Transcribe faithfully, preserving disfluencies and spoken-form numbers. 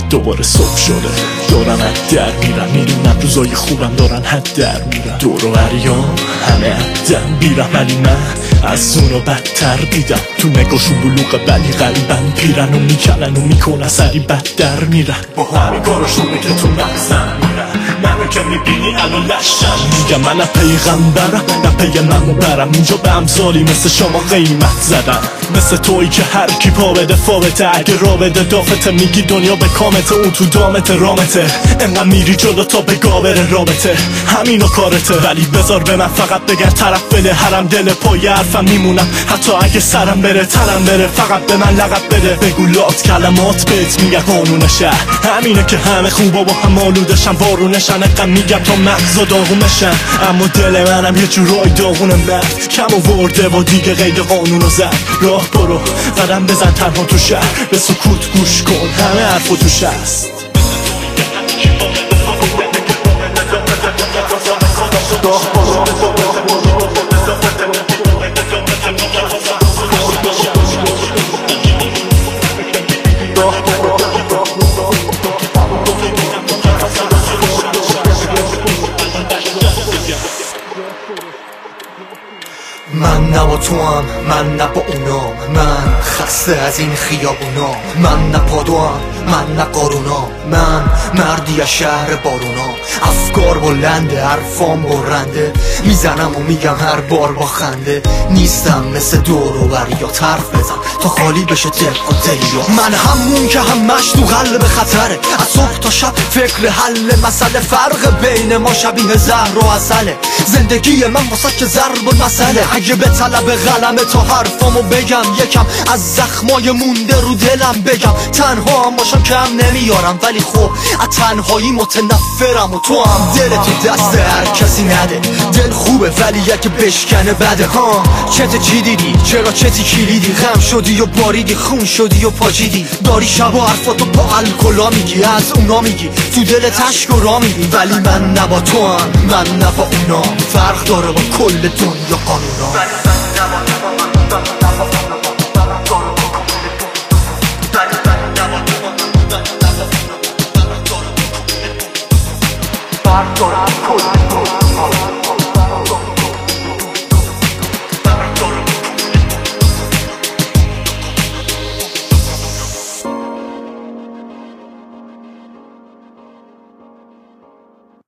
دوباره صبح شده، دارن حد در میرن، میدونم روزای خوبم دارن حد در میرن. دور و بریام همه حدم بیرم، ولی من از اونو بدتر دیدم. تو نگاشون بلوغه ولی قلبم پیرن و میکنن و میکنن سری بد در میرن. با همین کارشونه که تو مغزم میرن، منو که میبینی الان لشم. میگم من نه پیغمبرم نه پی منو برم، اینجا به امثالی مثل شما قیمت زدم. مثل تویی که هر کی پا بده فابته، اگه را بده دافته میگی دنیا به کامته، اون تو دامته رامته. انقدر میری جلو تا به گابره رابطه، همینو کارته. ولی بذار به من فقط بگر طرف بده، هرم دل پای حرفم میمونم حتی اگه سرم بره تنم بره. فقط به من لقب بده، بگو لات کلمات بهت میگه قانون شهر همینه که همه خوبا با هم آلودشن، بارونشن. اقم میگم تا مغزا داغونشن، اما دل منم یه جورای داغون مرد کم آورده و دیگه قید قانونو زد. راه برو قدم بزن تنها تو شهر، به سکوت گوش کن همه حرفو توش هست. من نه با تو هم، من نه با اونام، من خسته از این خیابونا. من نه پادوام، من نه قارونا، من مردی از شهر بارونا. افکار بلنده، حرفام برنده، میزنم و میگم هر بار با خنده. نیستم مثل دور و بریات، حرف بزن تا خالی بشه دل و دلیا. من همون که همش تو قلب خطره، از صبح تا شب فکر حل مسئله. فرق بین ما شبیه زهر و عسله، زندگی من واسه که ضرب المثله. اگه به طلب قلمه تا حرفامو بگم، یکم از زخمای مونده رو دلم بگم. تنها هم باشم کم نمیارم، ولی خب از تنهایی متنفرم. و تو هم دل تو دست هر کسی نده، دل خوبه ولی اگه بشکنه بده. ها چت چی دیدی؟ چرا چتی کلیدی؟ غم شدی و باریدی، خون شدی و پاچیدی. داری شب و حرفاتو با الکلا میگی، از اونا میگی تو دل تشک و را میگی. ولی من نه با تو هم، من نه با اونا، فرق داره با کل دنیا قانونا. Barco,